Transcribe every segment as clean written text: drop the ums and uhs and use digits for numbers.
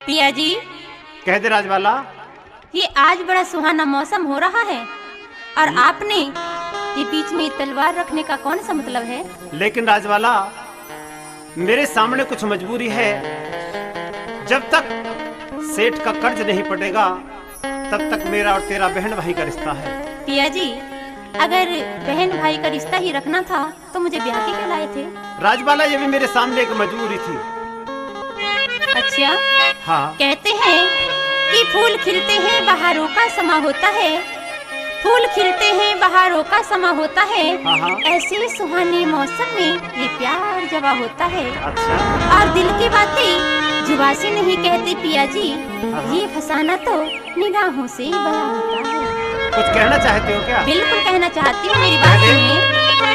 पिया जी, कह दे राजवाला। ये आज बड़ा सुहाना मौसम हो रहा है और आपने ये बीच में तलवार रखने का कौन सा मतलब है? लेकिन राजवाला, मेरे सामने कुछ मजबूरी है। जब तक सेठ का कर्ज नहीं पड़ेगा तब तक मेरा और तेरा बहन भाई का रिश्ता है। पिया जी, अगर बहन भाई का रिश्ता ही रखना था तो मुझे ब्याह के क्यों लाए थे? राजवाला, ये भी मेरे सामने एक मजबूरी थी। अच्छा, हाँ। कहते हैं कि फूल खिलते हैं बहारों का समा होता है, फूल खिलते हैं बहारों का समा होता है। हाँ। ऐसे सुहाने मौसम में ये प्यार जवा होता है। अच्छा। और दिल की बातें जुबान से नहीं कहते पिया जी, हाँ। ये फसाना तो निगाहों से ही बया होता है। कुछ कहना चाहते हो क्या? बिल्कुल कहना चाहती हूँ, मेरी बात सुनिए।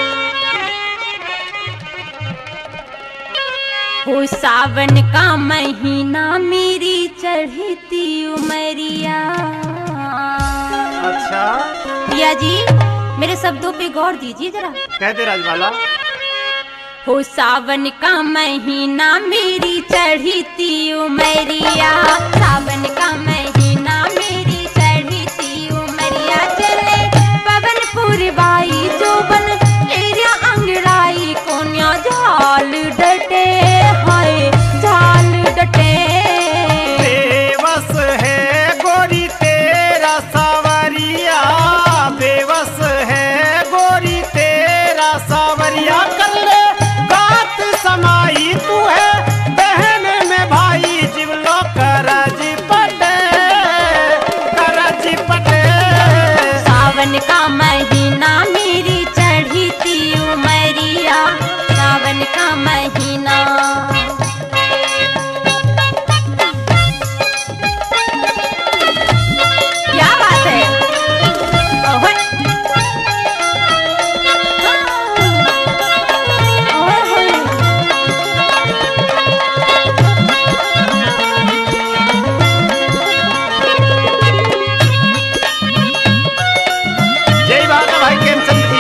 हो सावन का महीना मेरी चढ़ती उमरिया। अच्छा। पिया जी, मेरे शब्दों पे गौर दीजिए जरा। कह दे राजवाला। हो सावन का महीना मेरी चढ़ती उमरिया, सावन का महीना मेरी चढ़ती उमरिया। चले पवन पुरवाई जोबन एरिया अंगड़ाई, कोन्या झाल डटे हाय झाल डटे। बेवस है गोरी तेरा सावरिया, बेवस है गोरी तेरा सावरिया। कर ले बात समाई तू है बहन में भाई, जिवलो करज पटे, करज पटे। सावन का महीना मेरी चढ़ती उमरिया, सावन का महीना। क्या बात है? ओहे। ओहे। जय बाबा भाई प्रेमचंद की।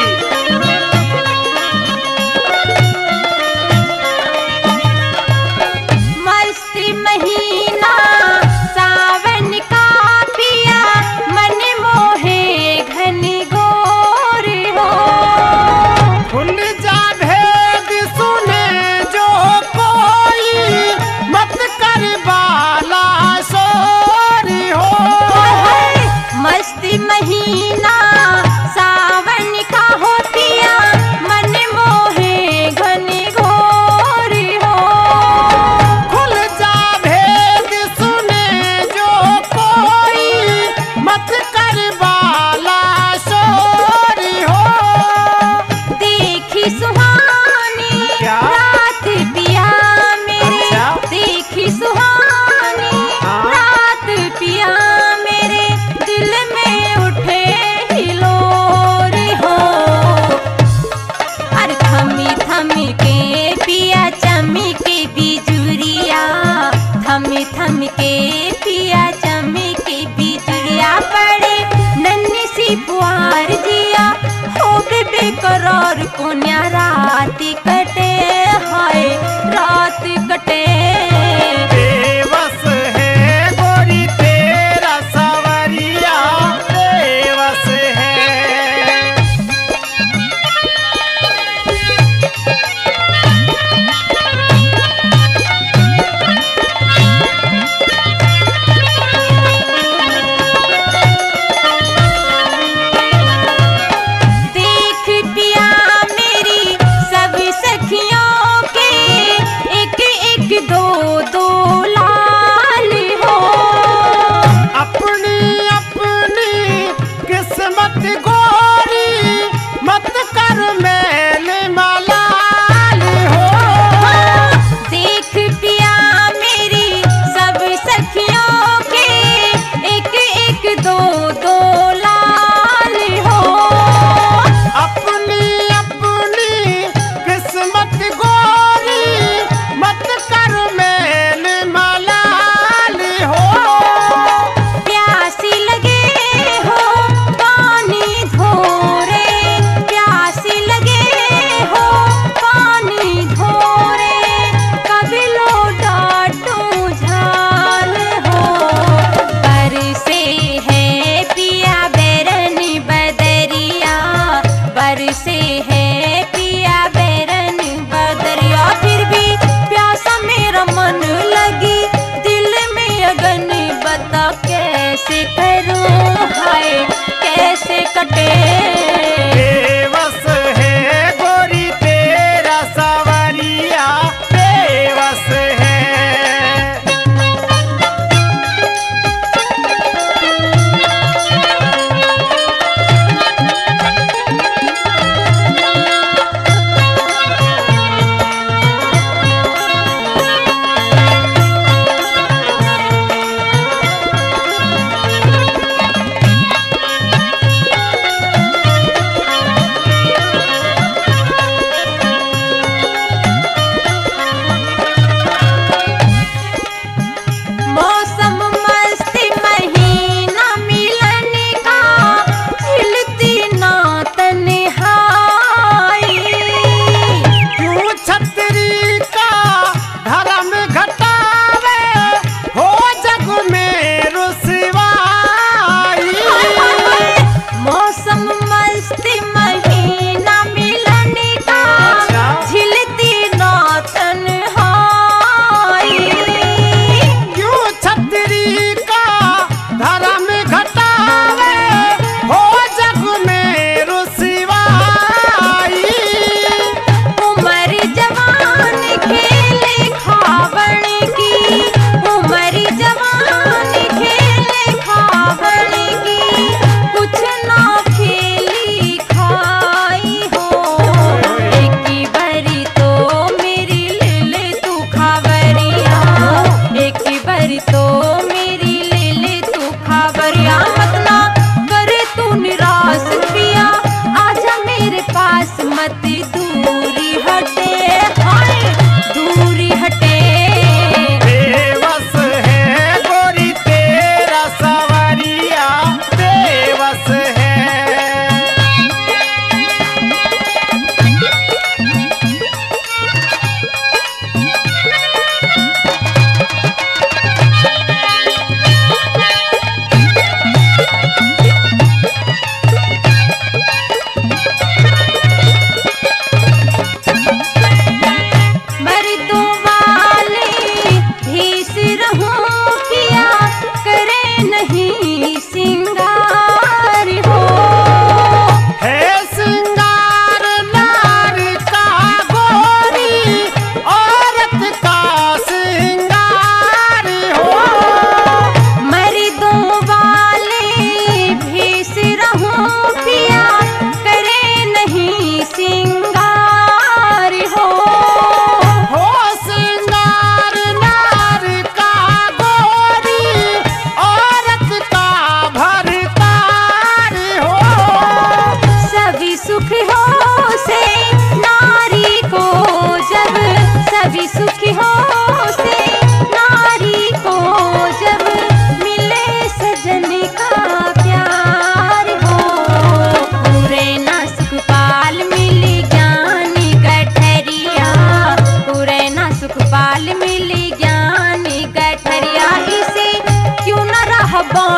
मस्त महीना सावन का पिया, मन मोहे घन घोर हो। खुल जा भेद सुने जो कोई, मत कर बाला सोरी हो। मस्त महीना सावन का हो पिया, मन मोहे घन घोर हो। खुल जा भेद सुने जो कोई, मत कर बाला सोरी हो। देखी सुहानी क्या? रात पिया मेरे, अच्छा। देखी सुहानी हाँ। रात पिया मेरे, दिल में उठे हिलोर हो। अरे थमी थमी के पिया चमी के बिजुरिया, थमी थमी के पिया चमी के बिजुरिया। पड़े नन्ही सी पुआर जिया हो गए बेकरार, कोन्या रात कटे हाय रात कटे। बेवस है गोरी तेरा सावरिया, बेवस है।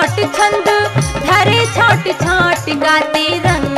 छोट छंद धरे छोट छोट गाते रंग